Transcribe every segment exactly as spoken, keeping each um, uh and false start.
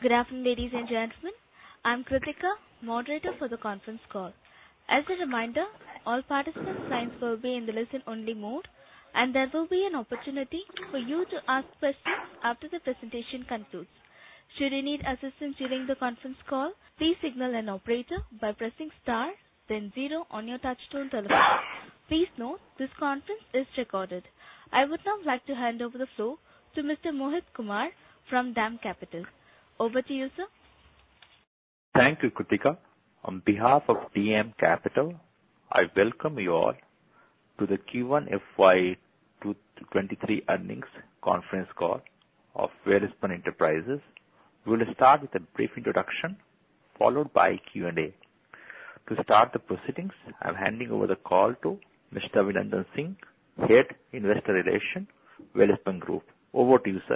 Good afternoon, ladies and gentlemen. I'm Kritika, moderator for the conference call. As a reminder, all participants' lines will be in the listen-only mode, and there will be an opportunity for you to ask questions after the presentation concludes. Should you need assistance during the conference call, please signal an operator by pressing star, then zero on your touchtone telephone. Please note, this conference is recorded. I would now like to hand over the floor to Mister Mohit Kumar from DAM Capital. Over to you, sir. Thank you, Kritika. On behalf of D M Capital, I welcome you all to the Q one F Y twenty-three earnings conference call of Welspun Enterprises. We will start with a brief introduction, followed by Q and A. To start the proceedings, I am handing over the call to Mister Abhinandan Singh, Head Investor Relations, Welspun Group. Over to you, sir.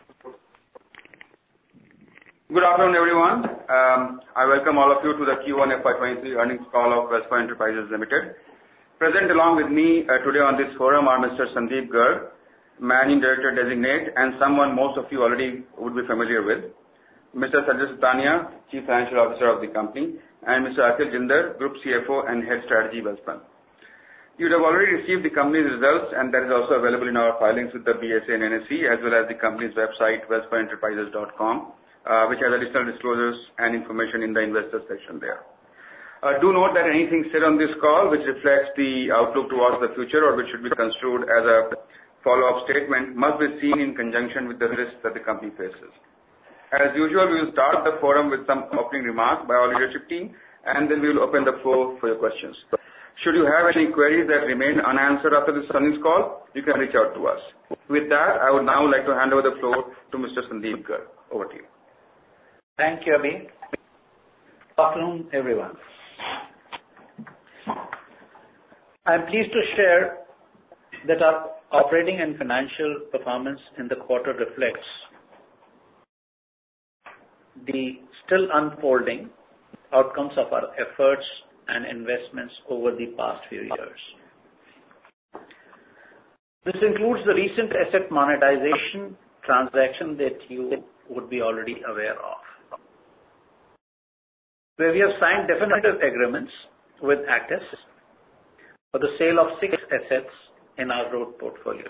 Good afternoon, everyone. Um, I welcome all of you to the Q one F Y twenty-three earnings call of Welspun Enterprises Limited. Present along with me uh, today on this forum are Mister Sandeep Garg, Managing Director Designate, and someone most of you already would be familiar with, Mister Sanjay Sutania, Chief Financial Officer of the company, and Mister Akhil Jindal, Group C F O and Head Strategy, Welspun. You have already received the company's results, and that is also available in our filings with the B S E and N S E, as well as the company's website, welspun enterprises dot com. Uh, which has additional disclosures and information in the investor section there. Uh, do note that anything said on this call which reflects the outlook towards the future or which should be construed as a follow-up statement must be seen in conjunction with the risks that the company faces. As usual, we will start the forum with some opening remarks by our leadership team, and then we will open the floor for your questions. Should you have any queries that remain unanswered after this earnings call, you can reach out to us. With that, I would now like to hand over the floor to Mister Sandeep Garg. Over to you. Thank you, Abhi. Good afternoon, everyone. I am pleased to share that our operating and financial performance in the quarter reflects the still unfolding outcomes of our efforts and investments over the past few years. This includes the recent asset monetization transaction that you would be already aware of, where we have signed definitive agreements with Actis for the sale of six assets in our road portfolio.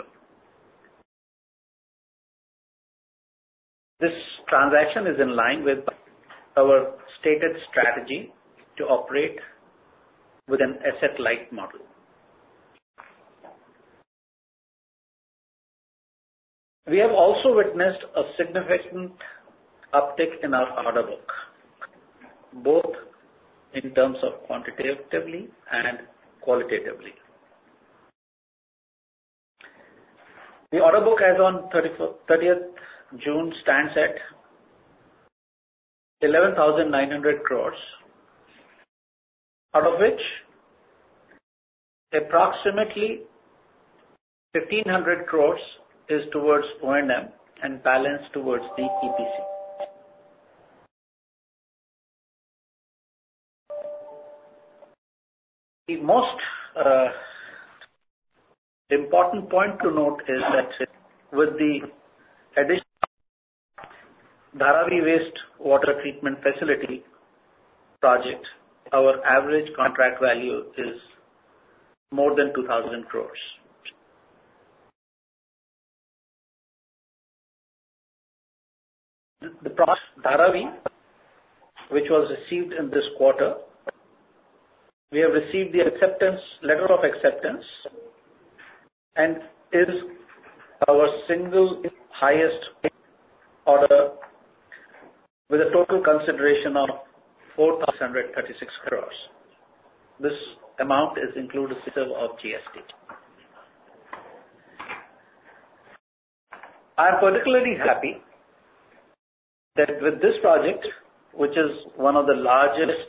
This transaction is in line with our stated strategy to operate with an asset-light model. We have also witnessed a significant uptick in our order book, both in terms of quantitatively and qualitatively. The order book as on thirtieth June stands at eleven thousand nine hundred crores, out of which approximately fifteen hundred crores is towards O and M and balance towards the E P C. The most uh, important point to note is that with the addition of Dharavi Waste Water Treatment Facility project, our average contract value is more than two thousand crores. The project Dharavi, which was received in this quarter, we have received the acceptance letter of acceptance and is our single highest order with a total consideration of four thousand one hundred thirty-six crores. This amount is inclusive of G S T. I am particularly happy that with this project, which is one of the largest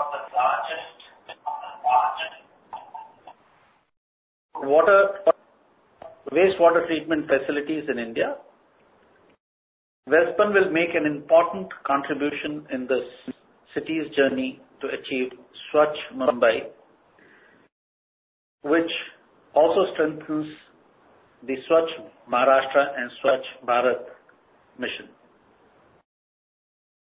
water wastewater treatment facilities in India, Welspun will make an important contribution in the city's journey to achieve Swachh Mumbai, which also strengthens the Swachh Maharashtra and Swachh Bharat mission.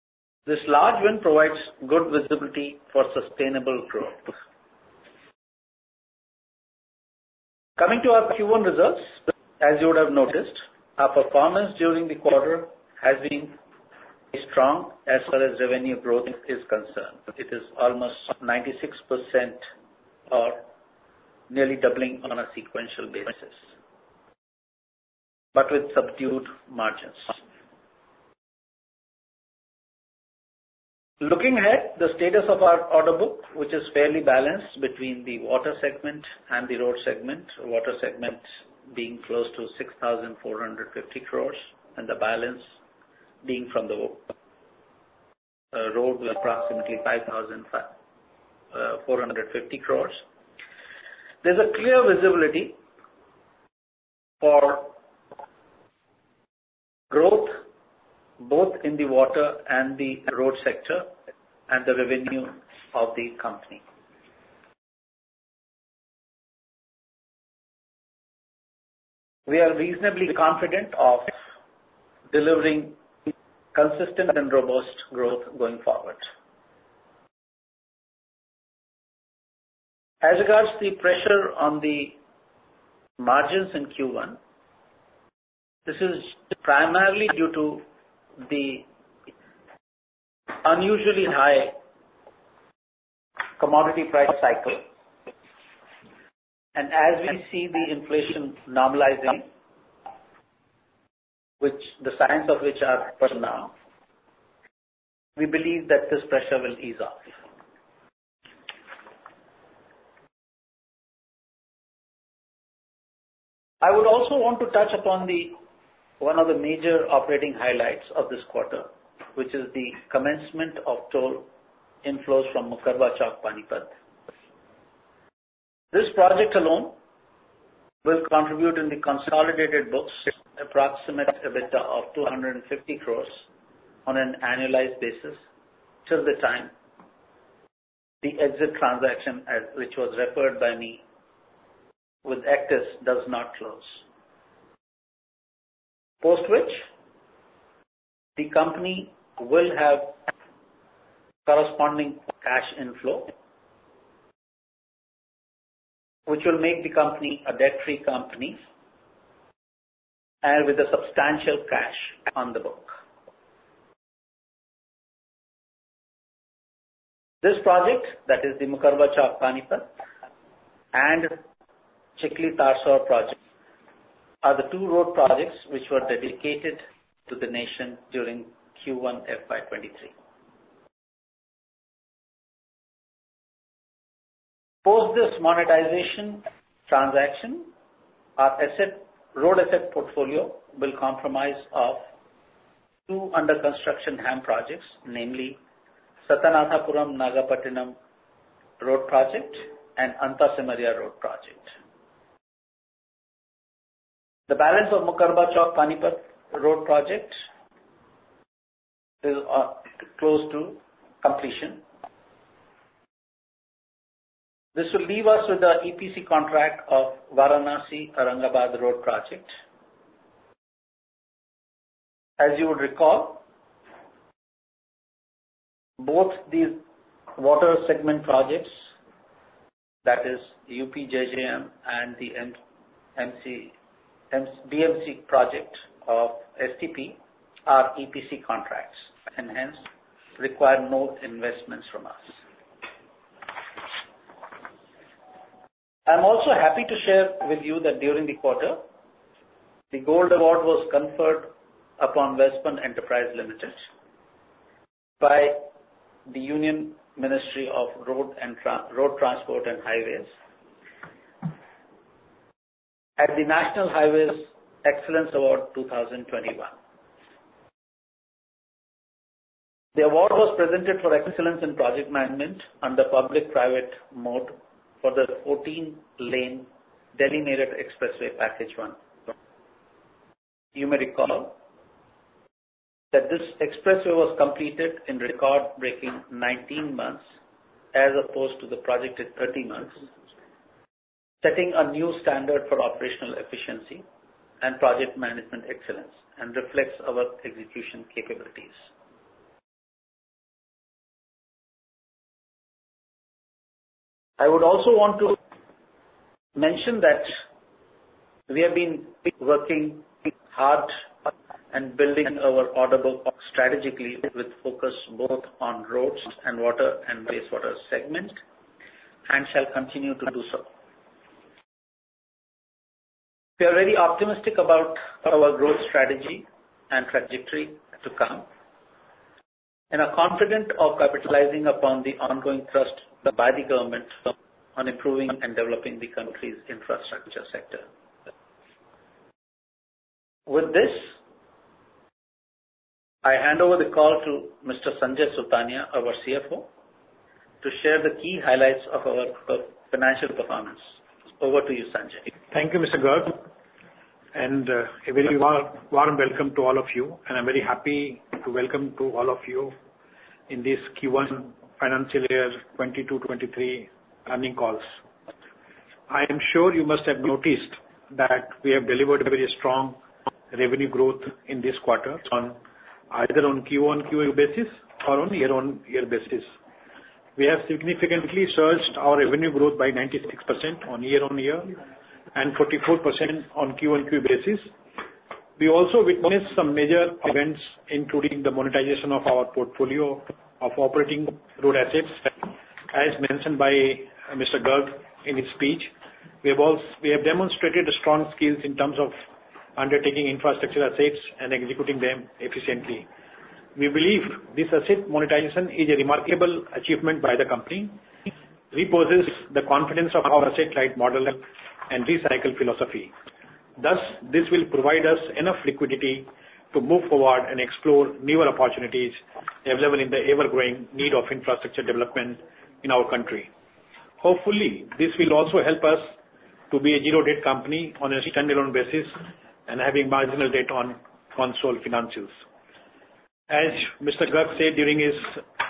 This large win provides good visibility for sustainable growth. Coming to our Q one results, as you would have noticed, our performance during the quarter has been strong as far as revenue growth is concerned. It is almost ninety-six percent or nearly doubling on a sequential basis, but with subdued margins. Looking ahead, the status of our order book, which is fairly balanced between the water segment and the road segment, water segment being close to six thousand four hundred fifty crores and the balance being from the uh, road with approximately five thousand four hundred fifty crores. There's a clear visibility for growth both in the water and the road sector and the revenue of the company. We are reasonably confident of delivering consistent and robust growth going forward. As regards the pressure on the margins in Q one, this is primarily due to the unusually high commodity price cycle, and as we see the inflation normalizing, which the signs of which are present now, we believe that this pressure will ease off. I would also want to touch upon the one of the major operating highlights of this quarter, which is the commencement of toll inflows from Mukarba Chowk, Panipat. This project alone will contribute in the consolidated books approximate EBITDA of two hundred fifty crores on an annualized basis till the time the exit transaction, which was referred by me with Actis, does not close. Post which, the company will have corresponding cash inflow, which will make the company a debt-free company and with a substantial cash on the book. This project, that is the Mukarba Chowk, Panipat, and Chikli-Tarsor project, are the two road projects which were dedicated to the nation during Q one F Y twenty-three. Post this monetization transaction, our asset, road asset portfolio will comprise of two under construction HAM projects, namely Satanathapuram Nagapattinam road project and Antasimaria road project. The balance of Mukarba Chowk Panipat road project is uh, close to completion. This will leave us with the E P C contract of Varanasi Aurangabad road project. As you would recall, both these water segment projects, that is U P J J M and the M C B M C project of S T P, are E P C contracts and hence require no investments from us. I am also happy to share with you that during the quarter, the Gold Award was conferred upon Welspun Enterprise Limited by the Union Ministry of Road and Tra- Road Transport and Highways at the National Highways Excellence Award twenty twenty-one. The award was presented for excellence in project management under public-private mode for the fourteen-lane Delhi-Meerut Expressway Package one. You may recall that this expressway was completed in record-breaking nineteen months as opposed to the projected thirty months, setting a new standard for operational efficiency and project management excellence and reflects our execution capabilities. I would also want to mention that we have been working hard and building our order book strategically with focus both on roads and water and wastewater segment, and shall continue to do so. We are very optimistic about our growth strategy and trajectory to come, and are confident of capitalizing upon the ongoing thrust by the government on improving and developing the country's infrastructure sector. With this, I hand over the call to Mister Sanjay Sultania, our C F O, to share the key highlights of our financial performance. Over to you, Sanjay. Thank you, Mister Garg, and uh, a very warm, warm welcome to all of you. And I'm very happy to welcome to all of you in this Q one financial year twenty-two twenty-three earning calls. I am sure you must have noticed that we have delivered a very strong revenue growth in this quarter on either on Q on Q basis or on year-on-year basis. We have significantly surged our revenue growth by ninety-six percent on year-on-year and forty-four percent on Q on Q basis. We also witnessed some major events, including the monetization of our portfolio of operating road assets, as mentioned by Mister Garg in his speech. We have also, we have demonstrated strong skills in terms of undertaking infrastructure assets and executing them efficiently. We believe this asset monetization is a remarkable achievement by the company, reposes the confidence of our asset-light model and recycle philosophy. Thus, this will provide us enough liquidity to move forward and explore newer opportunities available in the ever-growing need of infrastructure development in our country. Hopefully, this will also help us to be a zero-debt company on a standalone basis and having marginal debt on consolidated financials. As Mister Garg said during his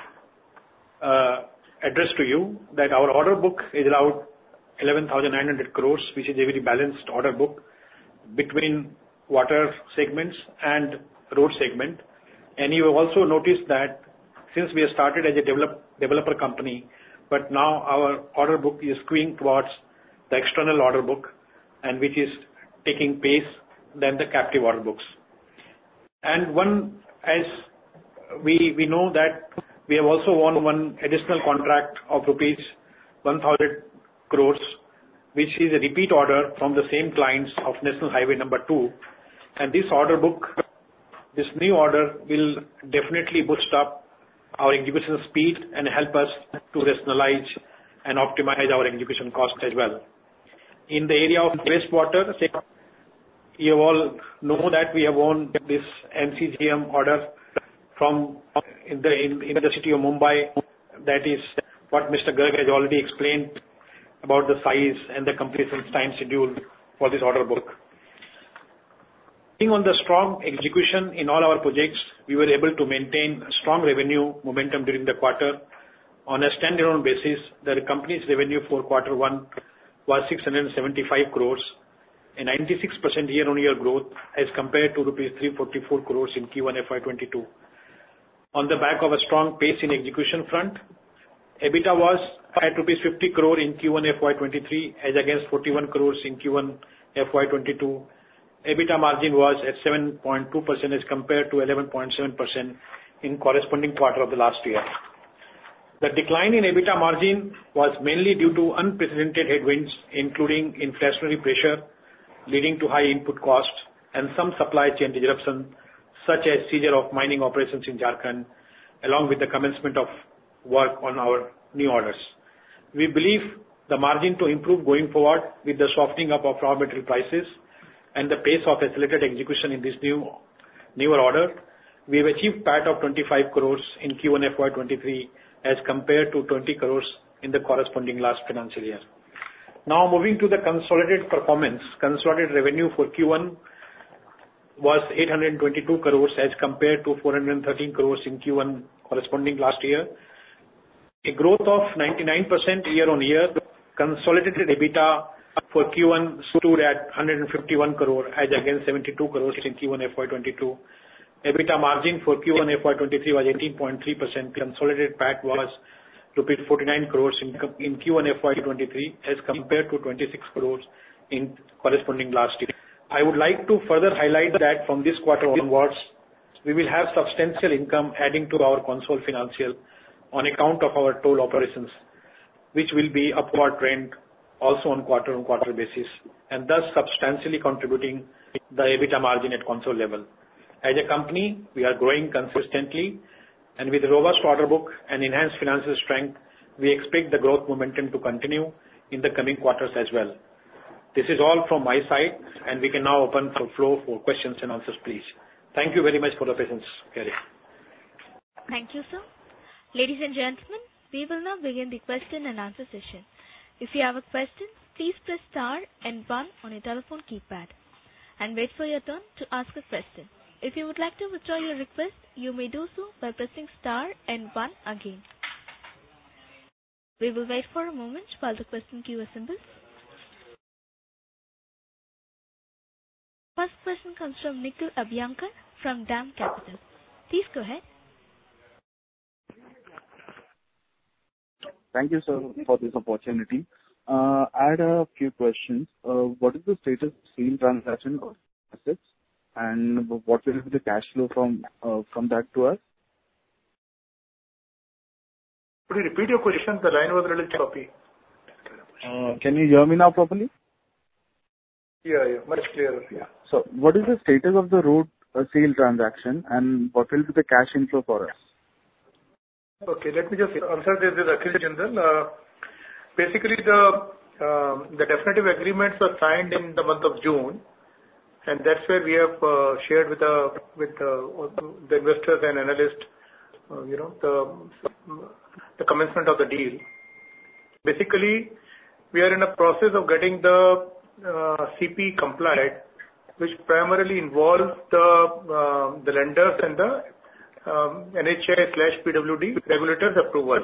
uh, address to you, that our order book is around eleven thousand nine hundred crores, which is a very balanced order book between water segments and road segment. And you have also noticed that since we have started as a develop, developer company, but now our order book is skewing towards the external order book, and which is taking pace than the captive order books. And one, as we we know that we have also won one additional contract of rupees one thousand crores, which is a repeat order from the same clients of National Highway number two. And this order book, this new order will definitely boost up our execution speed and help us to rationalize and optimize our execution cost as well. In the area of wastewater, you all know that we have won this M C G M order from in the in, in the city of Mumbai. That is what Mister Garg has already explained about the size and the completion time schedule for this order book. Being on the strong execution in all our projects, we were able to maintain strong revenue momentum during the quarter. On a standalone basis, the company's revenue for quarter one was six hundred seventy-five crores, a ninety-six percent year-on-year growth as compared to rupees three hundred forty-four crores in Q one F Y twenty-two. On the back of a strong pace in execution front, EBITDA was at rupees fifty crore in Q one F Y twenty-three as against forty-one crores in Q one F Y twenty-two. EBITDA margin was at seven point two percent as compared to eleven point seven percent in corresponding quarter of the last year. The decline in EBITDA margin was mainly due to unprecedented headwinds, including inflationary pressure leading to high input costs and some supply chain disruption, such as seizure of mining operations in Jharkhand, along with the commencement of work on our new orders. We believe the margin to improve going forward with the softening up of raw material prices and the pace of accelerated execution in this new newer order. We have achieved P A T of twenty-five crores in Q one F Y twenty-three as compared to twenty crores in the corresponding last financial year. Now moving to the consolidated performance. Consolidated revenue for Q one was eight hundred twenty-two crores as compared to four hundred thirteen crores in Q one corresponding last year. A growth of ninety-nine percent year-on-year. Consolidated EBITDA for Q one stood at one hundred fifty-one crore as against seventy-two crores in Q one F Y twenty-two. EBITDA margin for Q one F Y twenty-three was eighteen point three percent. Consolidated P A T was rupees forty-nine crores in Q one F Y twenty-three as compared to twenty-six crores in corresponding last year. I would like to further highlight that from this quarter onwards, we will have substantial income adding to our consolidated financial on account of our toll operations, which will be upward trend also on quarter-on-quarter basis, and thus substantially contributing the EBITDA margin at consolidated level. As a company, we are growing consistently, and with robust order book and enhanced financial strength, we expect the growth momentum to continue in the coming quarters as well. This is all from my side, and we can now open the floor for questions and answers, please. Thank you very much for the patience, Gary. Thank you, sir. Ladies and gentlemen, we will now begin the question and answer session. If you have a question, please press star and one on your telephone keypad and wait for your turn to ask a question. If you would like to withdraw your request, you may do so by pressing star and one again. We will wait for a moment while the question queue assembles. First question comes from Nikhil Abhyankar from DAM Capital. Please go ahead. Thank you, sir, for this opportunity. Uh, I had a few questions. Uh, what is the status of sale transaction of assets, and what will be the cash flow from uh, from that to us? Could you repeat your question? The line was a little choppy. Uh, can you hear me now properly? Yeah, yeah, much clearer. Yeah. So, what is the status of the road uh, sale transaction, and what will be the cash inflow for us? Okay, let me just answer this. This is Akhil Jindal. Uh, basically, the uh, the definitive agreements were signed in the month of June, and that's where we have uh, shared with the with the, the investors and analysts, uh, you know, the the commencement of the deal. Basically, we are in a process of getting the uh, C P complied, which primarily involves the uh, the lenders and the um, N H A slash P W D regulators approval.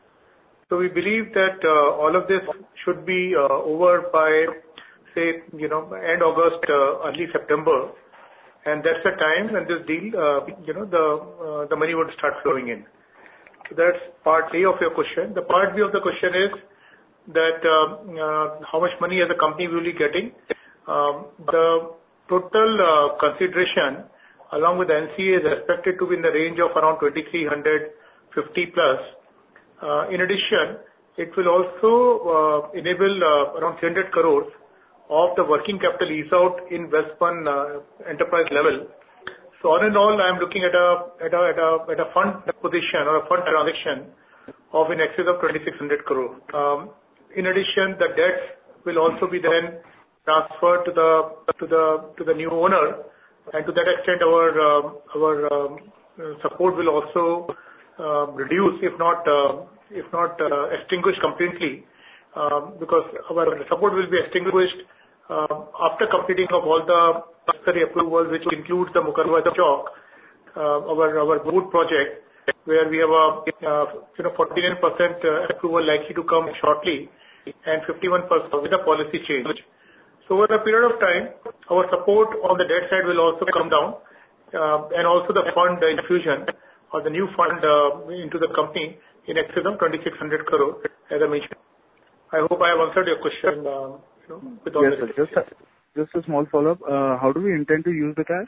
So we believe that uh, all of this should be uh, over by, say, you know, end August, uh, early September, and that's the time when this deal, uh, you know, the uh, the money would start flowing in. So that's part A of your question. The part B of the question is that uh, uh, how much money as a company will be getting. Um, the total uh, consideration along with the N C A is expected to be in the range of around twenty-three fifty plus. Uh, in addition, it will also uh, enable uh, around three hundred crores of the working capital ease out in Welspun uh, enterprise level. So all in all, I am looking at a at a at a at a fund position or a fund transaction of in excess of twenty-six hundred crore. Um, in addition, the debt will also be then transferred to the to the to the new owner, and to that extent, our uh, our um, support will also uh, reduce, if not uh, if not uh, extinguished completely, uh, because our support will be extinguished uh, after completing of all the necessary approvals, which includes the Mukarwa Chowk, uh, our our boot project, where we have a uh, you know forty-nine percent approval likely to come shortly, and fifty-one percent with a policy change. So over a period of time, our support on the debt side will also come down, uh, and also the fund infusion or the new fund uh, into the company in excess of twenty-six hundred crore, as I mentioned. I hope I have answered your question. Uh, you know, with all yes, the sir. Just a, just a small follow-up. Uh, how do we intend to use the cash?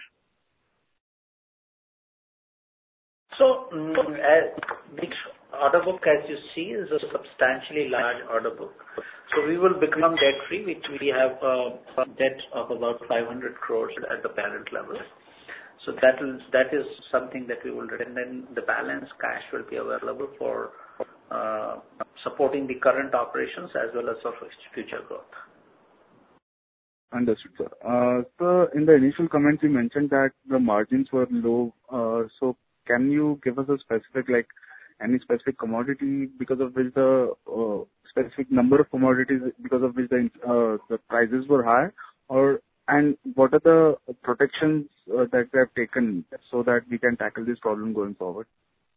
So, um, this order book, as you see, is a substantially large order book. So we will become debt-free, which we have uh, debt of about five hundred crores at the parent level. So that is, that is something that we will do. And then the balance cash will be available for uh, supporting the current operations as well as for future growth. Understood, sir. Uh, so in the initial comments, you mentioned that the margins were low. Uh, so can you give us a specific, like, any specific commodity because of which the uh, specific number of commodities because of which the uh, the prices were high, or and what are the protections uh, that we have taken so that we can tackle this problem going forward?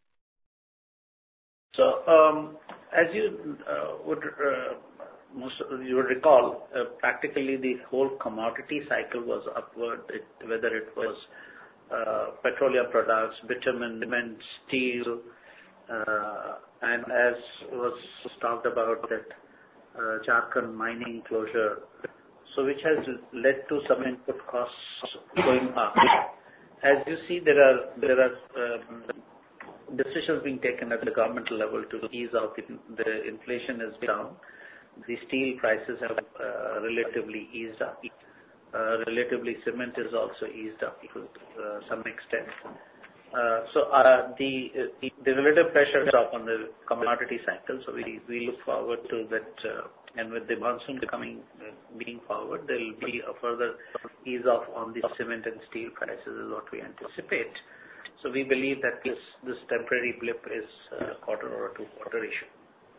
So, um, as you uh, would uh, most you would recall, uh, practically the whole commodity cycle was upward. It, whether it was uh, petroleum products, bitumen, cement, steel, Uh, and as was talked about that uh, Jharkhand mining closure, so which has led to some input costs going up. As you see, there are there are um, decisions being taken at the government level to ease out the, the inflation is down. The steel prices have uh, relatively eased up. Uh, relatively, cement is also eased up to uh, some extent. Uh, so uh, the uh, the relative pressure is up on the commodity cycle. So we we look forward to that. Uh, and with the monsoon coming uh, being forward, there will be a further ease off on the cement and steel prices is what we anticipate. So we believe that this this temporary blip is a quarter or a two quarter issue.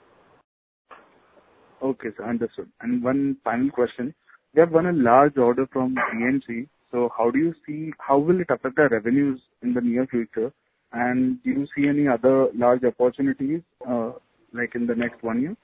Okay, sir, understood. And one final question: we have won a large order from B M C. So how do you see, how will it affect our revenues in the near future? And do you see any other large opportunities, uh, like in the next one year?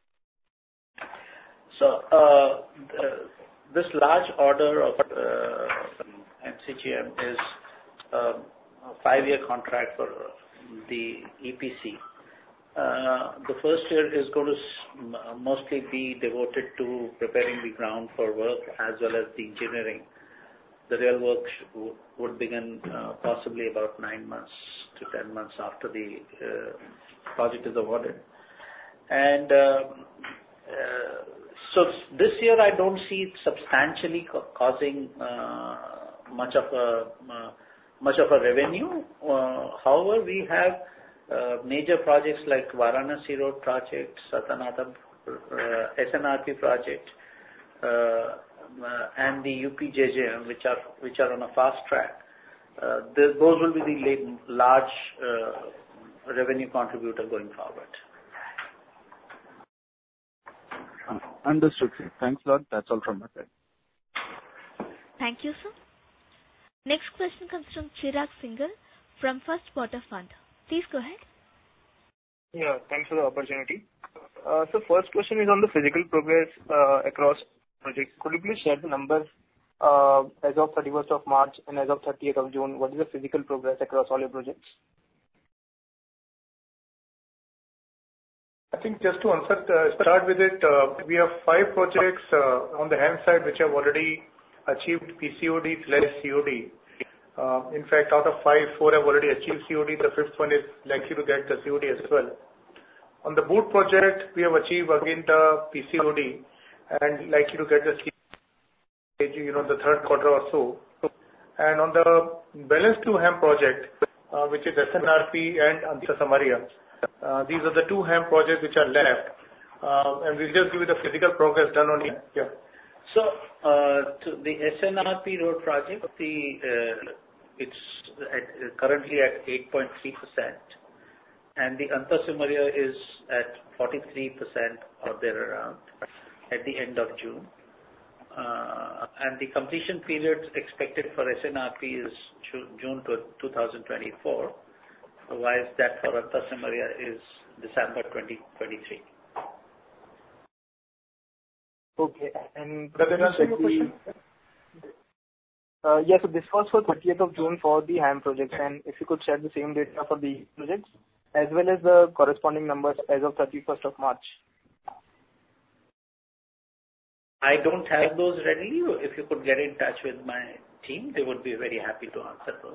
So, uh, the, this large order of uh, M C G M is uh, a five-year contract for the E P C. Uh, the first year is going to mostly be devoted to preparing the ground for work as well as the engineering. The real work would begin uh, possibly about nine months to ten months after the uh, project is awarded. And uh, uh, so this year I don't see it substantially co- causing uh, much of a uh, much of a revenue. Uh, however, we have uh, major projects like Varanasi Road project, Satanatha uh, S N R P project. Uh, Uh, and the U P J J M, which are which are on a fast track, uh, the, those will be the large uh, revenue contributor going forward. Uh, understood, sir. Thanks a lot. That's all from my side. Thank you, sir. Next question comes from Chirag Singhal from First Water Fund. Please go ahead. Yeah, thanks for the opportunity. Uh, so first question is on the physical progress uh, across projects. Could you please share the numbers uh, as of thirty-first of March and as of thirtieth of June? What is the physical progress across all your projects? I think just to answer, uh, start with it, uh, we have five projects uh, on the hand side which have already achieved P C O D slash C O D. Uh, in fact, out of five, four have already achieved C O D. The fifth one is likely to get the C O D as well. On the boot project, we have achieved again the P C O D and likely to get the C O D, you know, the third quarter or so. And on the balance two HAM project, uh, which is S N R P and Anta Samaria, uh, these are the two HAM projects which are left. Uh, and we'll just give you the physical progress done on it. Yeah. So, uh, to the S N R P road project, the uh, it's at, currently at eight point three percent, and the Anta Samaria is at forty-three percent or therearound at the end of June. Uh, and the completion period expected for S N R P is June two thousand twenty-four, while that for Anta Samaria is December twenty twenty-three. Okay, and Does that answer your question? Uh, yes, so this was for thirtieth of June for the HAM projects, and if you could share the same data for the projects as well as the corresponding numbers as of thirty-first of March. I don't have those readily. If you could get in touch with my team, they would be very happy to answer those.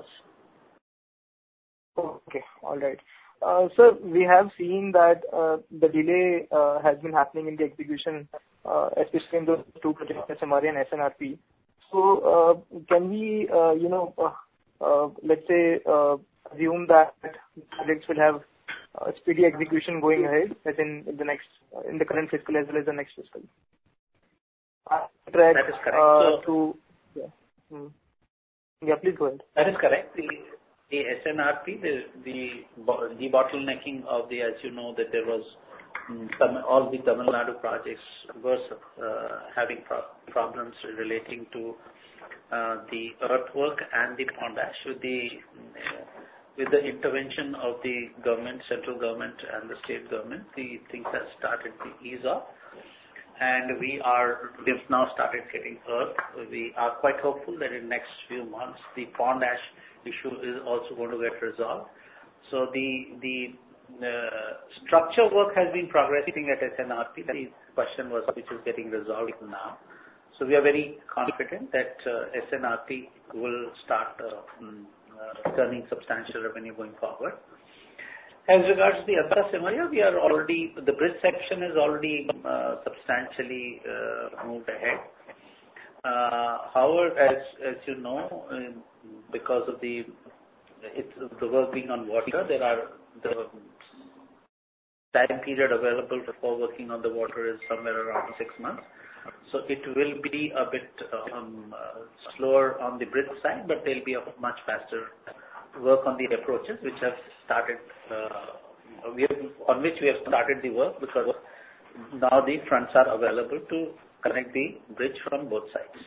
Okay, all right. Uh, sir, we have seen that uh, the delay uh, has been happening in the execution, uh, especially in those two projects, S M R E and S N R P. So, uh, can we, uh, you know, uh, uh, let's say, uh, assume that projects will have uh, speedy execution going ahead, as in, in the next, uh, in the current fiscal as well as the next fiscal? Track, that is correct. Uh, so, to, yeah. Hmm. yeah, please go ahead. That is correct. The, the S N R P, the the debottlenecking of the, as you know, that there was um, all the Tamil Nadu projects were uh, having pro- problems relating to uh, the earthwork and the pond ash. With the uh, with the intervention of the government, central government, and the state government, the things have started to ease off. And we are, we've now started getting earth. We are quite hopeful that in the next few months, the pond ash issue is also going to get resolved. So the, the uh, structure work has been progressing at S N R P. The question was which is getting resolved now. So we are very confident that uh, S N R P will start uh, uh, turning substantial revenue going forward. As regards the Andhra Simaria, we are already, the bridge section is already uh, substantially uh, moved ahead. Uh, however, as, as you know, uh, because of the it's, the work being on water, there are the time period available for working on the water is somewhere around six months. So it will be a bit um, uh, slower on the bridge side, but there will be a much faster work on the approaches, which have started, uh, we have, on which we have started the work, because now the fronts are available to connect the bridge from both sides.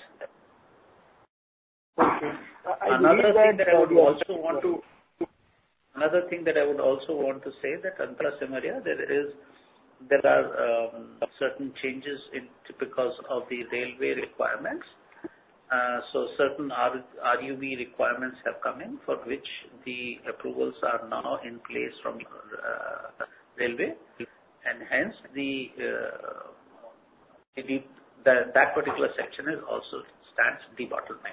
Okay. Another thing that I would also want to, another thing that I would also want to say that Andhra Simaria, there is, there are um, certain changes in because of the railway requirements. Uh, so certain R U B requirements have come in, for which the approvals are now in place from uh, railway, and hence the, uh, the, the that particular section is also stands debottlenecked.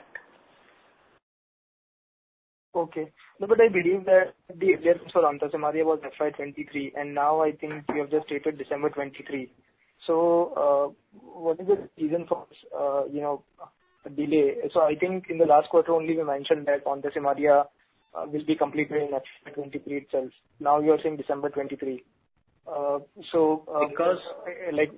Okay. No, but I believe that the earlier for Andhra Simaria was F Y twenty-three, and now I think you have just stated December twenty-three. So, uh, what is the reason for, uh, you know, delay? So I think in the last quarter only we mentioned that Andhra Simaria uh, will be completed in F Y twenty-three itself. Now you are saying December twenty-three. Uh, so, uh, because, uh, like,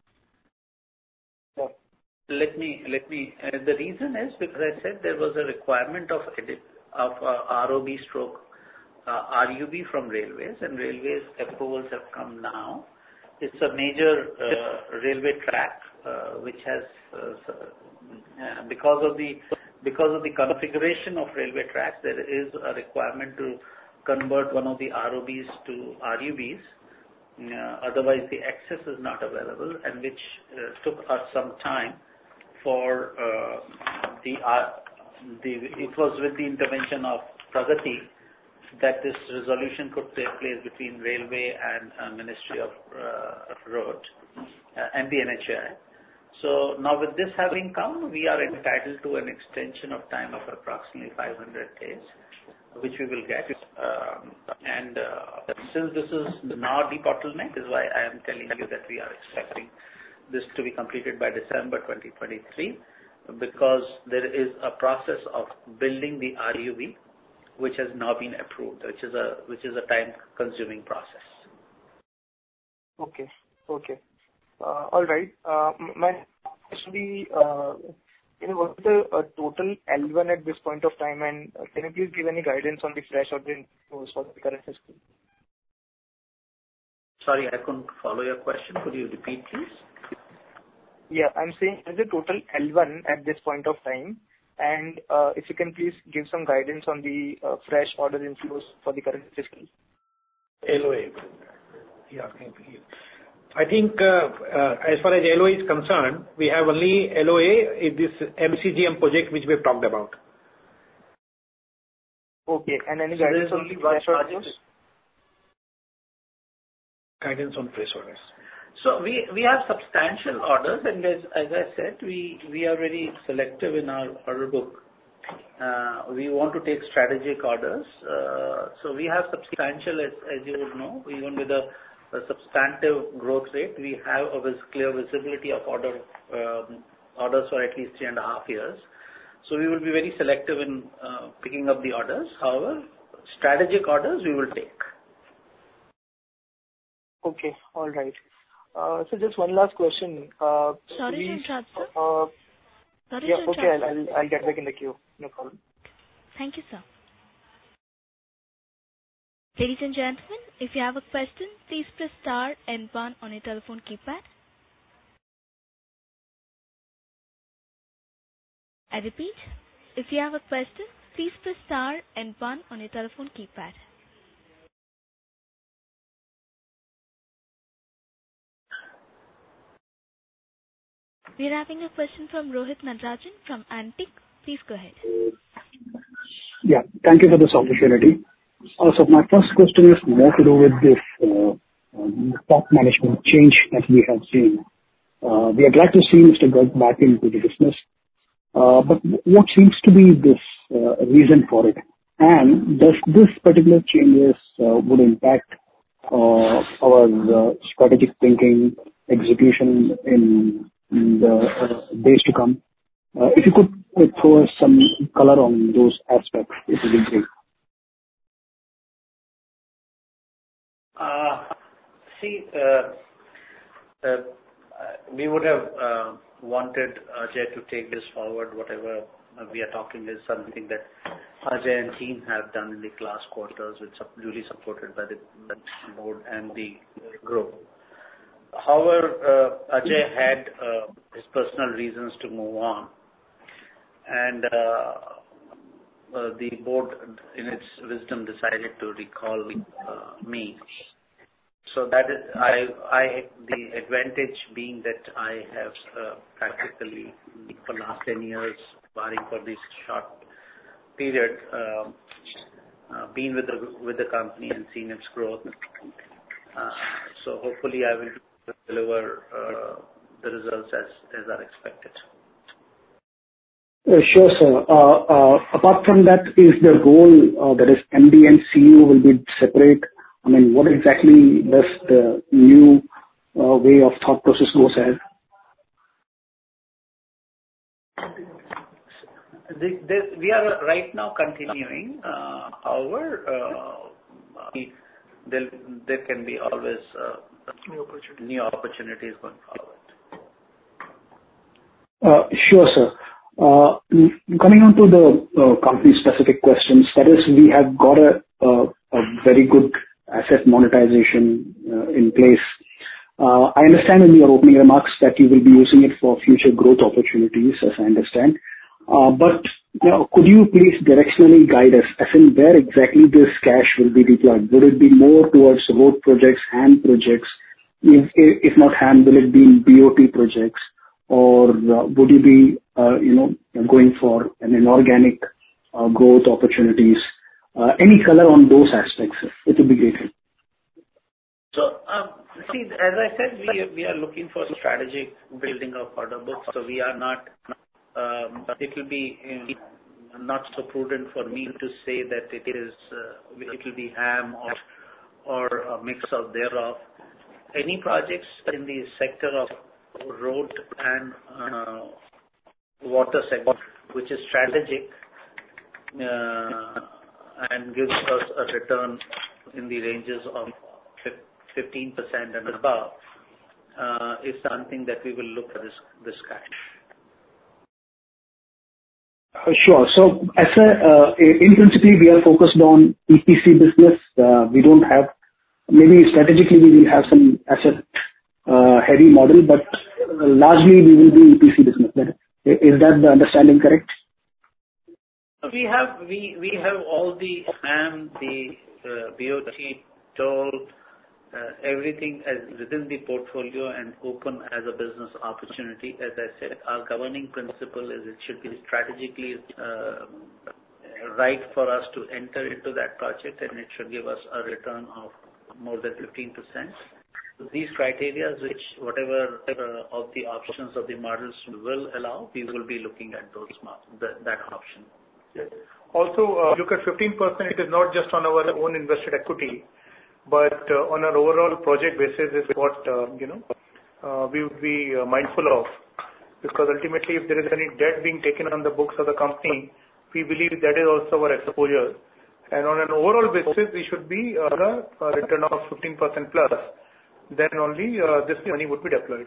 yeah. Let me, let me, uh, the reason is because I said there was a requirement of edit, of uh, R O B stroke uh, R U B from railways, and railways approvals have come now. It's a major uh, railway track uh, which has uh, uh, because of the because of the configuration of railway tracks, there is a requirement to convert one of the R O Bs to R U Bs. Uh, otherwise, the access is not available, and which uh, took us some time for uh, the uh, the. It was with the intervention of Pragati that this resolution could take place between Railway and uh, Ministry of uh, Road uh, and the N H A I. So now with this having come, we are entitled to an extension of time of approximately five hundred days, which we will get. Um, and uh, since this is now debottlenecked, is why I am telling you that we are expecting this to be completed by December twenty twenty-three, because there is a process of building the R U B, which has now been approved, which is a which is a time-consuming process. Okay. Okay. Uh, all right. Uh, my actually, uh, you know, what is the uh, total L one at this point of time, and uh, can you please give any guidance on the fresh order inflows for the current fiscal? Sorry, I couldn't follow your question. Could you repeat, please? Yeah, I'm saying is the total L one at this point of time, and uh, if you can please give some guidance on the uh, fresh order inflows for the current fiscal. L O A. Yeah. I think uh, uh, as far as L O A is concerned, we have only L O A in this M C G M project which we have talked about. Okay, and any So guidance on the fresh orders? Guidance on fresh orders. So we we have substantial orders, and as, as I said, we we are very selective in our order book. Uh, we want to take strategic orders. Uh, so we have substantial, as, as you would know, even with a, a substantive growth rate, we have a vis- clear visibility of order um, orders for at least three and a half years. So we will be very selective in uh, picking up the orders. However, strategic orders we will take. Okay, all right. Uh, so just one last question. Uh, Sorry we, to interrupt, sir. Uh, Sorry yeah, to interrupt. okay, I'll, I'll, I'll get back in the queue. No problem. Thank you, sir. Ladies and gentlemen, if you have a question, please press star and one on your telephone keypad. I repeat, if you have a question, please press star and one on your telephone keypad. We are having a question from Rohit Natarajan from Antique. Please go ahead. Yeah, thank you for this opportunity. Uh, so my first question is more to do with this uh, uh, top management change that we have seen. Uh, we are glad to see Mister Garg back into the business. Uh, but what seems to be this uh, reason for it? And does this particular changes uh, would impact uh, our uh, strategic thinking, execution in, in the uh, days to come? Uh, if you could uh, throw us some color on those aspects, it would be great. Uh, see, uh, uh, we would have uh, wanted Ajay to take this forward. Whatever we are talking is something that Ajay and team have done in the last quarters, which are duly supported by the board and the group. However, uh, Ajay had uh, his personal reasons to move on, and uh, uh, the board, in its wisdom, decided to recall uh, me. So that is, I, I, the advantage being that I have uh, practically for last ten years, barring for this short period, uh, uh, been with the with the company and seen its growth. Uh, so hopefully, I will deliver uh, the results as as are expected. Uh, Sure, sir. Uh, uh, Apart from that, is the role uh, that is M D and C E O will be separate? I mean, what exactly does the new uh, way of thought process goes ahead? The, the, we are right now continuing. Uh, however, uh, there, there can be always uh, new, opportunities. new opportunities going forward. Uh, Sure, sir. Uh, Coming on to the uh, company-specific questions, that is, we have got a a- a very good asset monetization uh, in place. Uh, I understand in your opening remarks that you will be using it for future growth opportunities, as I understand. Uh, But you know, could you please directionally guide us as in where exactly this cash will be deployed? Would it be more towards road projects, HAM projects? If if not HAM, will it be in B O T projects? Or uh, would you be, uh, you know, going for an inorganic uh, growth opportunities? Uh, Any color on those aspects, sir? It would be great. So, um, see, as I said, we we are looking for strategic building of order books. So we are not. Um, it will be uh, not so prudent for me to say that it is. Uh, it will be HAM or or a mix of thereof. Any projects in the sector of road and uh, water segment, which is strategic uh, and gives us a return in the ranges of fifteen percent and above, uh, is something that we will look at this, this cash. Uh, Sure. So as a, uh, in principle, we are focused on E P C business. Uh, We don't have, maybe strategically we will have some asset uh, heavy model, but largely we will be E P C business. Is that the understanding correct? We have we we have all the HAM, the uh, B O T, toll, uh, everything as within the portfolio and open as a business opportunity. As I said, our governing principle is it should be strategically uh, right for us to enter into that project, and it should give us a return of more than fifteen percent. These criteria, which whatever uh, of the options of the models will allow, we will be looking at those that, that option. Yes. Also, uh, look at fifteen percent. It is not just on our own invested equity, but uh, on an overall project basis is what uh, you know uh, we would be uh, mindful of, because ultimately, if there is any debt being taken on the books of the company, we believe that is also our exposure, and on an overall basis, we should be uh, a return of fifteen percent plus. Then only uh, this money would be deployed.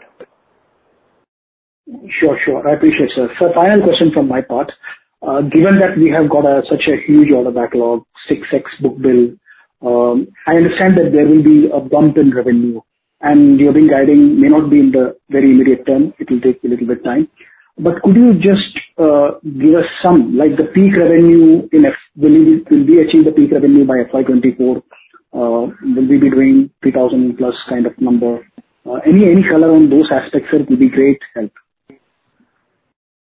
Sure, sure. I appreciate, sir. So final question from my part. Uh, given that we have got a, such a huge order backlog, six x book bill, um, I understand that there will be a bump in revenue, and your been guiding may not be in the very immediate term. It will take a little bit time. But could you just uh, give us some, like the peak revenue in F, will we, will we achieve the peak revenue by F Y twenty-four? Uh, will we be doing three thousand plus kind of number? Uh, any any color on those aspects, sir, will be great help.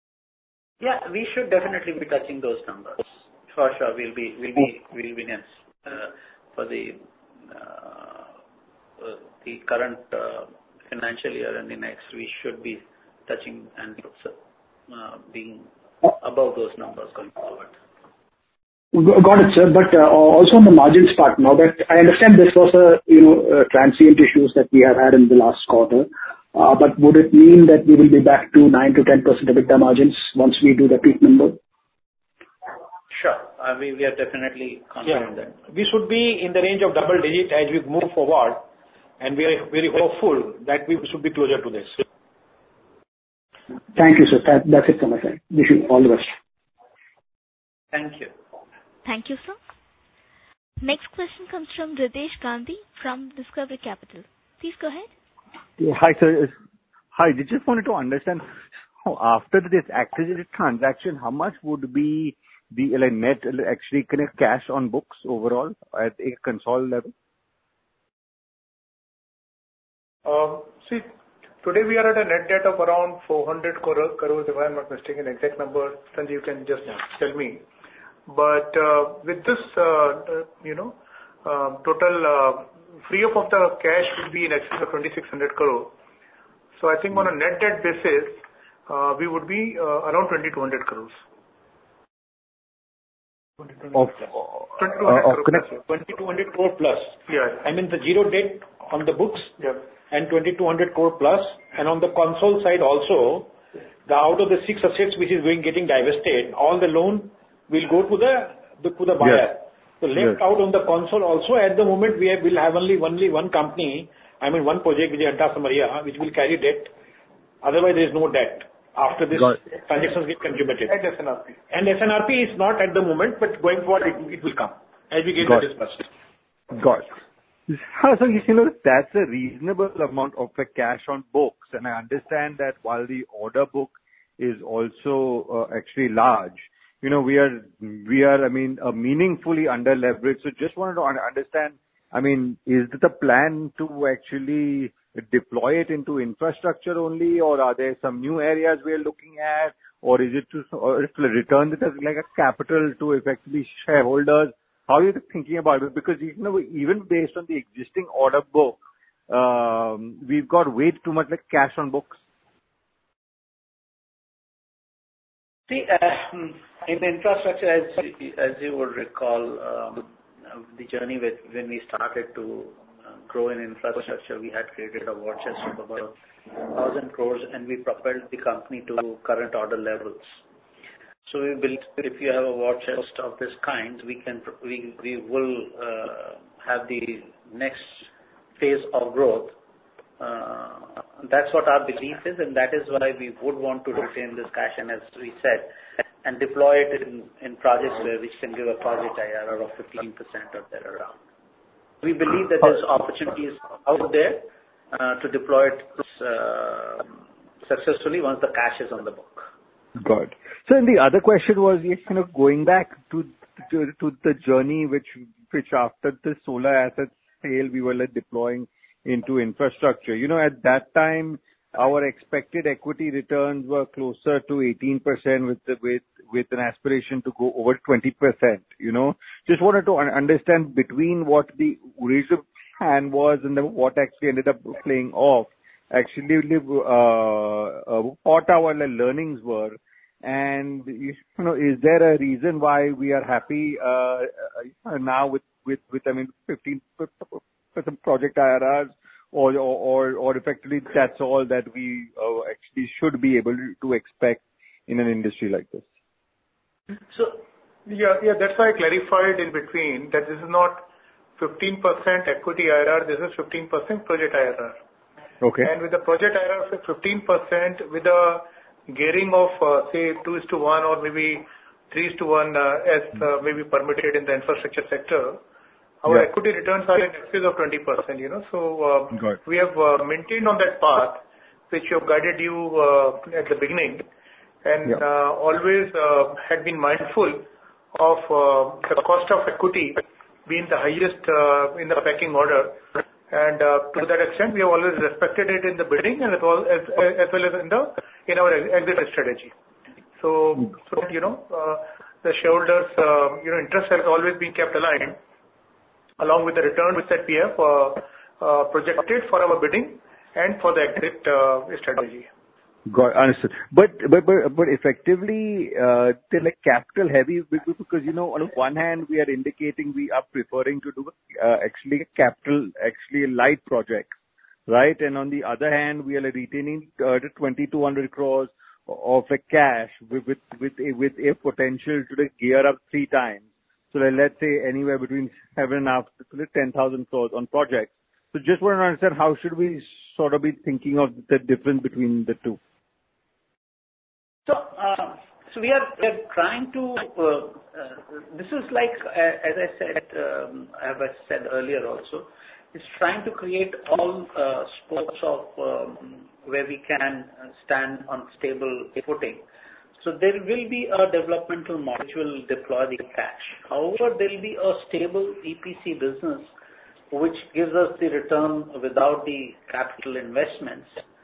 Yeah, we should definitely be touching those numbers. For sure, we'll be, we'll be, we'll be next. uh, for the uh, uh, the current uh, financial year and the next, we should be touching and uh, being above those numbers going forward. Got it, sir. But uh, also on the margins part, now that I understand this was a, you know, uh, transient issues that we have had in the last quarter, uh, but would it mean that we will be back to nine to ten percent EBITDA margins once we do the peak number? Sure. Uh, we, we are definitely confident Yeah. that. We should be in the range of double digit as we move forward, and we are very hopeful that we should be closer to this. Thank you, sir. That, that's it from my side. Wish you all the best. Thank you. Thank you, sir. Next question comes from Ritesh Gandhi from Discovery Capital. Please go ahead. Yeah, hi, sir. Hi, I just wanted to understand, after this acquisition transaction, how much would be the like, net actually connect cash on books overall at a consolidated level? Um, see, today we are at a net debt of around four hundred crores, if I am not mistaken. Exact number, Sanjeev, you can just tell me. But uh, with this, uh, you know, uh, total uh, free up of the cash will be in excess of twenty-six hundred crore. So I think on a net debt basis, uh, we would be uh, around twenty-two hundred crores. Of twenty-two hundred crore plus. Yeah. I mean the zero debt on the books. Yeah. And twenty-two hundred crore plus. And on the console side also, the out of the six assets which is going getting divested, all the loan will go to the, the to the buyer. Yes. So left yes. out on the console also at the moment we have, will have only only one company, I mean one project which is Antasa Maria, which will carry debt. Otherwise there is no debt after this transactions get consummated. And S N R P. And S N R P is not at the moment, but going forward it, it will come as we get the disbursed. Got it. So you know that's a reasonable amount of the cash on books, and I understand that while the order book is also uh, actually large. You know, we are, we are, I mean, uh, meaningfully under leveraged. So just wanted to understand, I mean, is the plan to actually deploy it into infrastructure only, or are there some new areas we are looking at, or is it to, or to return it as like a capital to effectively shareholders? How are you thinking about it? Because, you know, even based on the existing order book, um, we've got way too much like cash on books. See, uh, in infrastructure, as, as you would recall, um, the journey with, when we started to uh, grow in infrastructure, we had created a war chest of about one thousand crores and we propelled the company to current order levels. So we built, if you have a war chest of this kind, we can, we, we will uh, have the next phase of growth. Uh, that's what our belief is, and that is why we would want to retain this cash, and as we said, and deploy it in, in projects where which can give a project I R R of fifteen percent or therearound. We believe that there's opportunities out there uh, to deploy it uh, successfully once the cash is on the book. Good. So, and the other question was, you know, going back to to, to the journey which which after the solar assets sale we were like deploying into infrastructure. You know, at that time, our expected equity returns were closer to eighteen percent with the, with with an aspiration to go over twenty percent. You know, just wanted to understand between what the original plan was and the, what actually ended up playing off. Actually, uh, uh, what our learnings were, and you know, is there a reason why we are happy uh, now with with with I mean fifteen percent project I R Rs, or or or effectively that's all that we uh, actually should be able to expect in an industry like this? So yeah, yeah, that's why I clarified in between that this is not fifteen percent equity I R R. This is fifteen percent project I R R. Okay. And with the project I R R of fifteen percent, with a gearing of uh, say two is to one or maybe three is to one uh, as uh, maybe permitted in the infrastructure sector, our yeah. equity returns are in excess of twenty percent, you know. So uh, we have uh, maintained on that path, which we have guided you uh, at the beginning, and yeah. uh, always uh, had been mindful of uh, the cost of equity being the highest uh, in the pecking order. And uh, to that extent, we have always respected it in the bidding and as well as, as, well as in the in our exit strategy. So, so you know, uh, the shareholders, uh, you know, interest has always been kept aligned. along with the return which that we have uh, uh, projected for our bidding and for the exit uh, strategy. Got understood. But but but but effectively, uh, they're like capital heavy because, you know, on one hand we are indicating we are preferring to do uh, actually capital actually light projects, right? And on the other hand, we are retaining uh, the twenty-two hundred crores of a cash with with with a, with a potential to like gear up three times. So let's say anywhere between seven and a half to ten thousand crores on projects. So just want to understand how should we sort of be thinking of the difference between the two. So, uh, so we are, we are trying to, uh, uh, this is like, uh, as I said, um, as I said earlier also, it's trying to create all uh, spokes of um, where we can stand on stable footing. So there will be a developmental model which will deploy the cash. However, there will be a stable E P C business which gives us the return without the capital investments.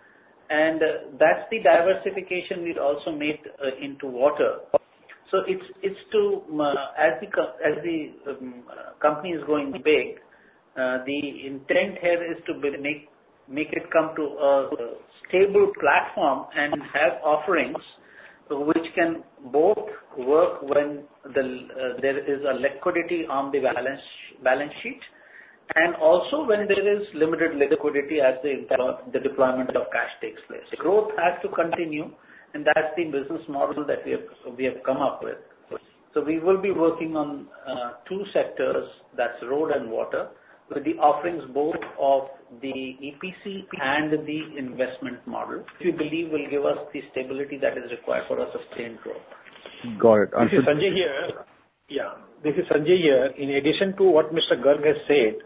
And uh, that's the diversification we also made uh, into water. So it's it's to uh, as the as the um, uh, company is going big, uh, the intent here is to be, make make it come to a stable platform and have offerings which can both work when the uh, there is a liquidity on the balance balance sheet, and also when there is limited liquidity as the, the deployment of cash takes place. Growth has to continue, and that's the business model that we have, we have come up with. So we will be working on uh, two sectors, that's road and water, with the offerings both of the E P C and the investment model, which we believe will give us the stability that is required for a sustained growth. Got it. This is Sanjay here. Yeah, this is Sanjay here. In addition to what Mister Garg has said,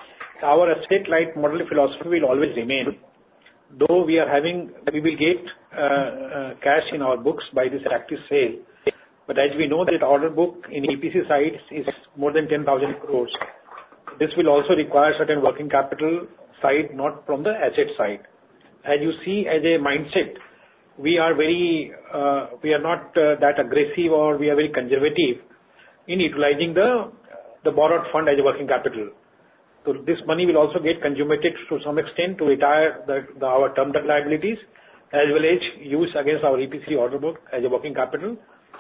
our asset-light model philosophy will always remain. Though we are having, we will get uh, uh, cash in our books by this active sale. But as we know that order book in E P C side is more than ten thousand crores. This will also require certain working capital side, not from the asset side. As you see, as a mindset, we are very, uh, we are not uh, that aggressive, or we are very conservative in utilizing the the borrowed fund as a working capital. So this money will also get consummated to some extent to retire the, the, our term debt liabilities, as well as use against our E P C order book as a working capital,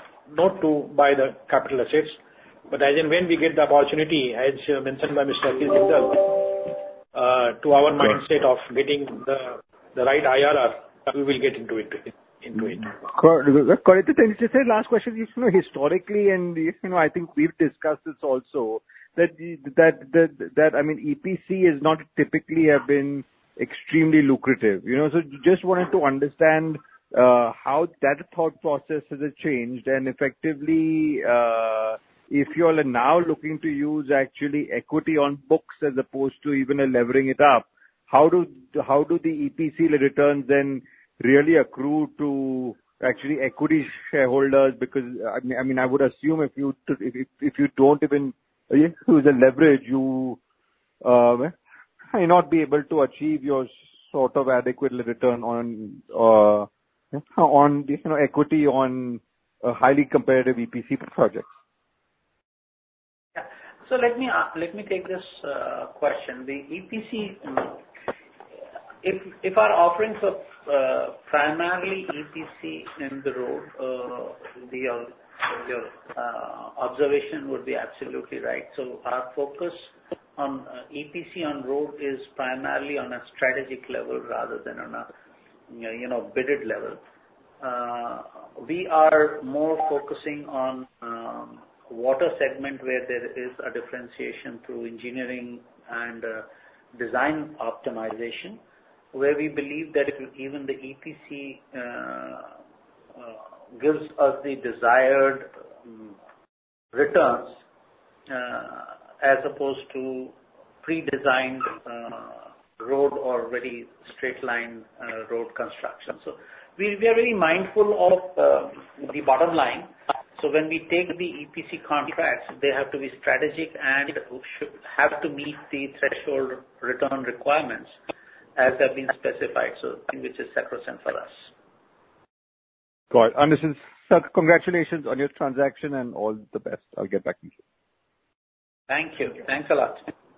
not to buy the capital assets. But as and when we get the opportunity, as uh, mentioned by Mister Akhil Jindal, uh, to our mindset of getting the the right I R R, we will get into it. Into it. Correct. Just a last question. You know, historically, and you know, I think we've discussed this also. That that that that I mean, E P C is not typically have been extremely lucrative. You know, so just wanted to understand uh, how that thought process has changed, and effectively, uh, if you all are now looking to use actually equity on books as opposed to even a levering it up, how do how do the E P C returns then really accrue to actually equity shareholders? Because I mean, I mean, I would assume if you if if you don't even use the leverage, you uh, may not be able to achieve your sort of adequate return on uh, on you know equity on a highly competitive E P C projects. Yeah. So let me uh, let me take this uh, question. The E P C, um, if if our offerings are uh, primarily E P C in the road, uh, the uh, your uh, observation would be absolutely right. So our focus on uh, E P C on road is primarily on a strategic level rather than on a you know bidded level. Uh, we are more focusing on um, water segment where there is a differentiation through engineering and uh, design optimization, where we believe that if even the E P C uh, uh, gives us the desired um, returns uh, as opposed to pre-designed uh, road or very straight line uh, road construction. So we, we are very mindful of uh, the bottom line. So when we take the E P C contracts, they have to be strategic and should have to meet the threshold return requirements as have been specified, so which is sacrosanct for us. Got it. Understood. Sir, congratulations on your transaction and all the best. I'll get back to you. Thank you. Thanks a lot.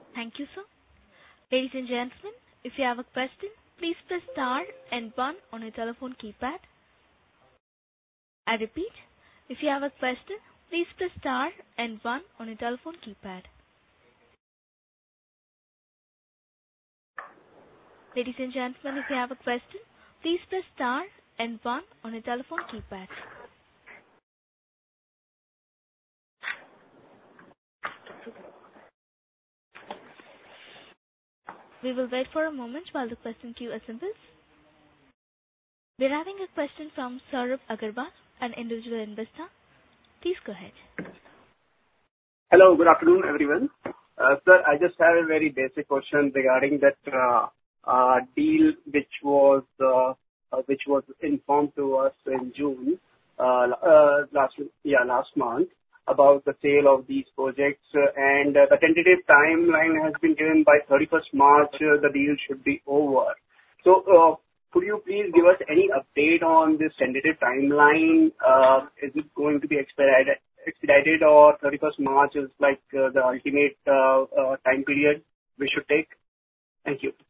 Thank you, sir. Ladies and gentlemen, if you have a question, please press star and one on your telephone keypad. I repeat, if you have a question, please press star and one on your telephone keypad. Ladies and gentlemen, if you have a question, please press star and one on your telephone keypad. We will wait for a moment while the question queue assembles. We are having a question from Saurabh Agarwal, an individual investor. Please go ahead. Hello, good afternoon, everyone. Uh, sir, I just have a very basic question regarding that uh, uh, deal which was uh, uh, which was informed to us in June uh, uh, last yeah last month about the sale of these projects, uh, and uh, the tentative timeline has been given by thirty-first March. Uh, the deal should be over. So, uh, could you please give us any update on this tentative timeline? Uh, is it going to be expedited, expedited or thirty-first March is like uh, the ultimate uh, uh, time period we should take? Thank you.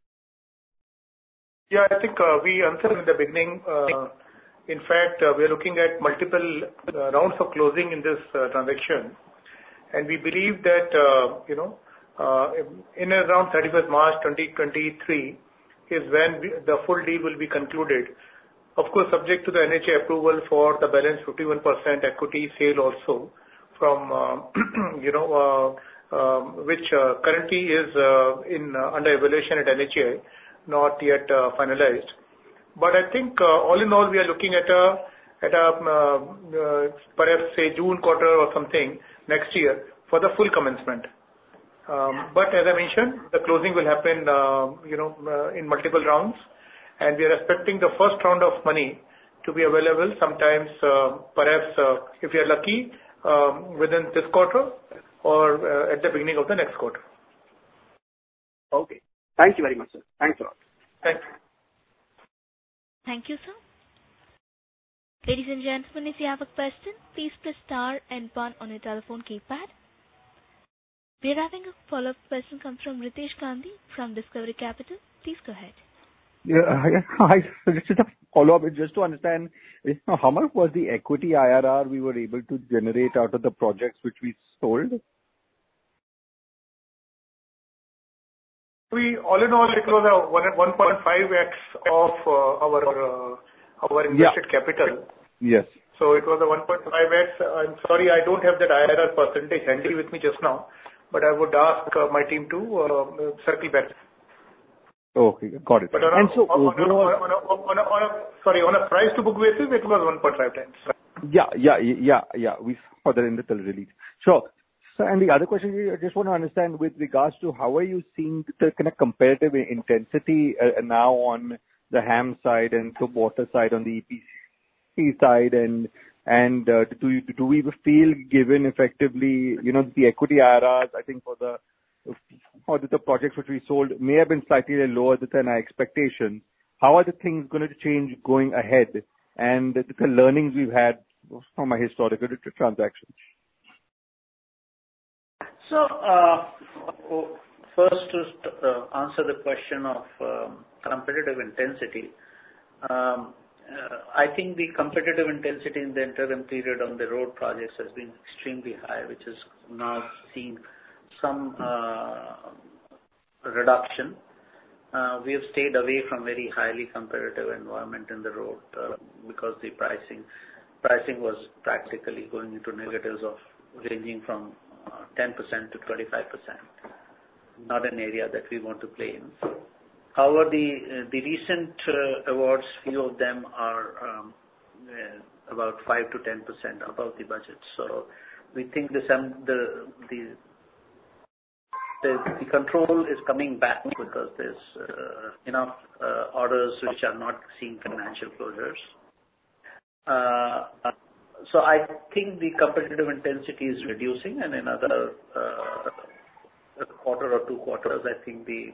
Yeah, I think uh, we answered in the beginning. Uh, in fact, uh, we are looking at multiple uh, rounds of closing in this uh, transaction, and we believe that uh, you know uh, in around thirty-first March twenty twenty-three is when we, the full deal will be concluded. Of course, subject to the N H A approval for the balance fifty-one percent equity sale also from uh, you know uh, uh, which uh, currently is uh, in uh, under evaluation at N H A, not yet uh, finalized. But I think uh, all in all, we are looking at a at a uh, uh, perhaps say June quarter or something next year for the full commencement. Um, but as I mentioned, the closing will happen uh, you know uh, in multiple rounds, and we are expecting the first round of money to be available sometimes uh, perhaps uh, if we are lucky um, within this quarter or uh, at the beginning of the next quarter. Okay. Thank you very much, sir. Thanks a lot. Thank you. Thank you, sir. Ladies and gentlemen, if you have a question, please press star and one on your telephone keypad. We are having a follow-up question comes from Ritesh Gandhi from Discovery Capital. Please go ahead. Yeah, I just a follow-up just to understand you know, how much was the equity I R R we were able to generate out of the projects which we sold? We all in all, it was a one point five x of uh, our uh, our invested yeah. capital. Yes. So it was a one point five x. I'm sorry, I don't have that I R R percentage handy with me just now, but I would ask uh, my team to uh, circle back. Okay, got it. But on a, and so on, overall, a, on, a, on, a, on a sorry on a price to book basis, it was one point five times. Yeah, yeah, yeah, yeah. We saw that in the release. Sure. So, and the other question, I just want to understand with regards to how are you seeing the kind of competitive intensity uh, now on the ham side and the water side on the E P C side, and and uh, do you, do we feel given effectively, you know, the equity I R Rs, I think for the or the projects which we sold may have been slightly lower than our expectations. How are the things going to change going ahead, and the, the learnings we've had from our historical transactions? So, uh, first to uh, answer the question of um, competitive intensity, um, uh, I think the competitive intensity in the interim period on the road projects has been extremely high, which is now seeing some uh, reduction. Uh, we have stayed away from very highly competitive environment in the road uh, because the pricing pricing was practically going into negatives of ranging from uh, ten percent to twenty-five percent. Not an area that we want to play in. However, the uh, the recent uh, awards, few of them are um, uh, about five to ten percent above the budget. So we think the the the The, the control is coming back because there's uh, enough uh, orders which are not seeing financial closures. Uh, so I think the competitive intensity is reducing, and in another uh, a quarter or two quarters, I think the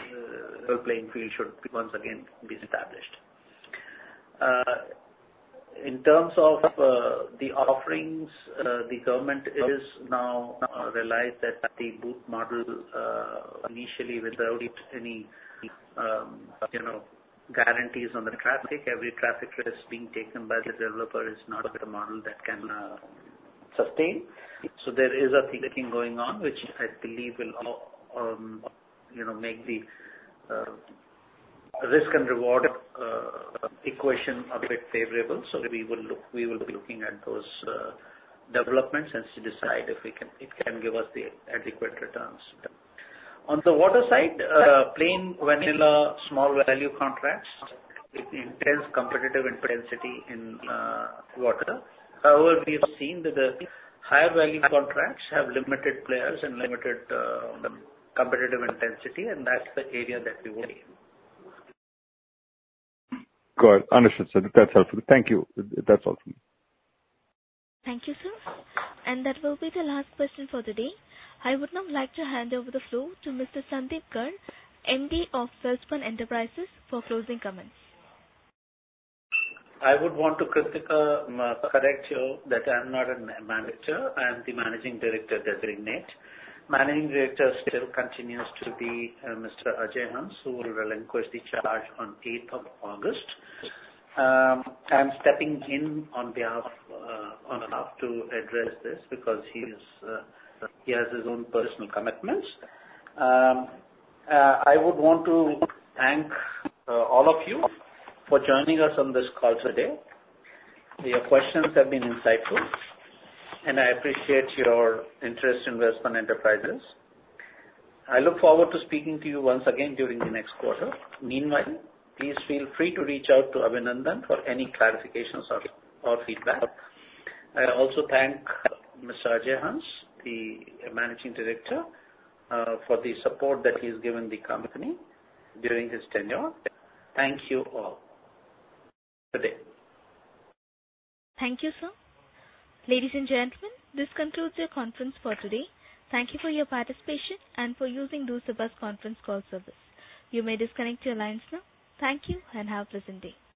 uh, playing field should once again be established. Uh, in terms of uh, the offerings, uh, the government is now uh, realized that the booth model uh, initially without any um, you know guarantees on the traffic, every traffic risk being taken by the developer is not the model that can uh, sustain. So there is a thinking going on, which I believe will um, you know make the uh, risk and reward uh, equation a bit favorable. So we will look, we will be looking at those uh, developments and to decide if we can it can give us the adequate returns. On the water side, uh, plain vanilla small value contracts, intense competitive intensity in uh, water. However, we have seen that the higher value contracts have limited players and limited uh, competitive intensity, and that's the area that we will aim. Good. Understood, sir. That's helpful. Thank you. That's all from me. Thank you, sir. And that will be the last question for the day. I would now like to hand over the floor to Mister Sandeep Garg, M D of Welspun Enterprises, for closing comments. I would want to Kritika, uh, correct you that I am not a manager. I am the managing director designate. Managing director still continues to be uh, Mister Ajay Hans, who will relinquish the charge on eighth of August. Um, I am stepping in on behalf uh, on behalf to address this because he is uh, he has his own personal commitments. Um, uh, I would want to thank uh, all of you for joining us on this call today. Your questions have been insightful, and I appreciate your interest in Welspun Enterprises. I look forward to speaking to you once again during the next quarter. Meanwhile, please feel free to reach out to Abhinandan for any clarifications or, or feedback. I also thank Mister Ajay Hans, the Managing Director, uh, for the support that he has given the company during his tenure. Thank you all. Good day. Thank you, sir. Ladies and gentlemen, this concludes your conference for today. Thank you for your participation and for using DoSabha's conference call service. You may disconnect your lines now. Thank you and have a pleasant day.